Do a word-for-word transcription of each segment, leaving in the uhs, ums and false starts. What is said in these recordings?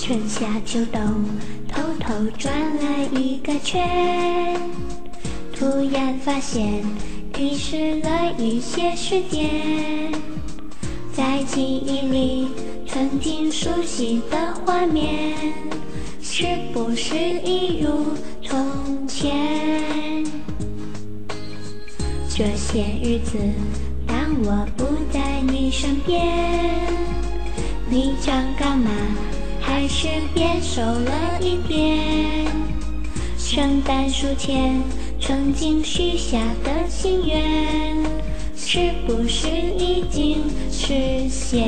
春夏秋冬，偷偷转了一个圈，突然发现遗失了一些时间，在记忆里曾经熟悉的画面，是不是一如从前？这些日子，当我不在你身边，你长高吗？还是变瘦了一点？圣诞树前曾经许下的心愿，是不是已经实现？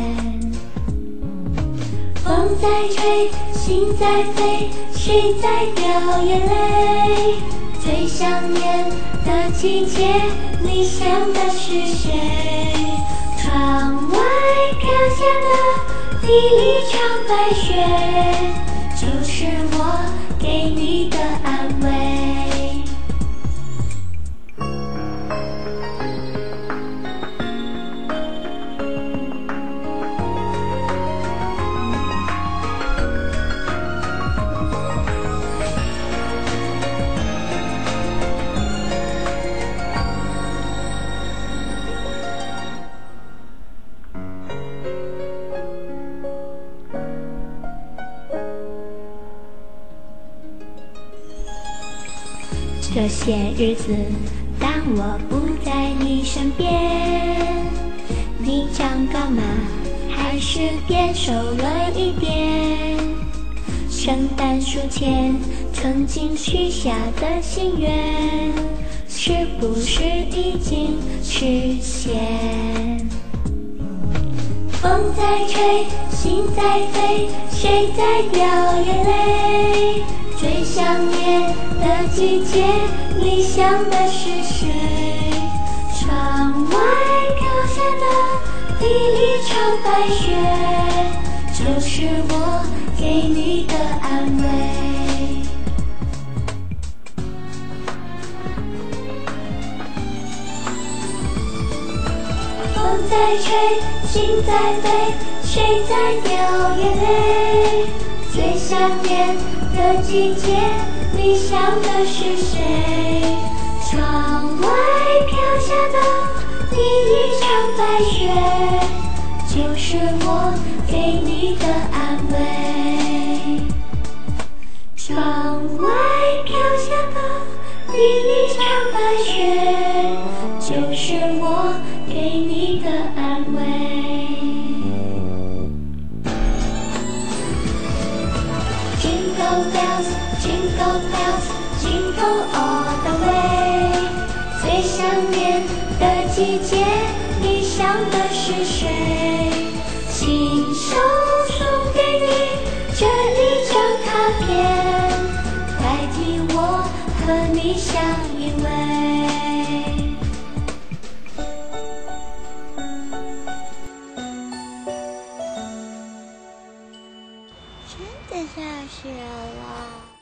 风在吹，心在飞，谁在掉眼泪？最想念的季节，你想的是谁？窗外飘下的第一场白雪，就是我给你的安慰。这些日子，当我不在你身边，你长高吗？还是变瘦了一点？圣诞树前曾经许下的心愿，是不是已经实现？风在吹，心在飞，谁在掉眼泪？最想念的季节，你想的是谁？窗外飘下的第一场白雪，就是我给你的安慰。风在吹，心在飞，谁在掉眼泪？最想念的季节，你想的是谁？窗外飘下的第一场白雪，就是我给你的安慰。窗外飘下的第一场白雪，就是我给你的安慰。Jingle bells, jingle bells, jingle all the way。最想念的季节，你想的是谁？亲手送给你这一张卡片，代替我和你相依偎。真的下雪了。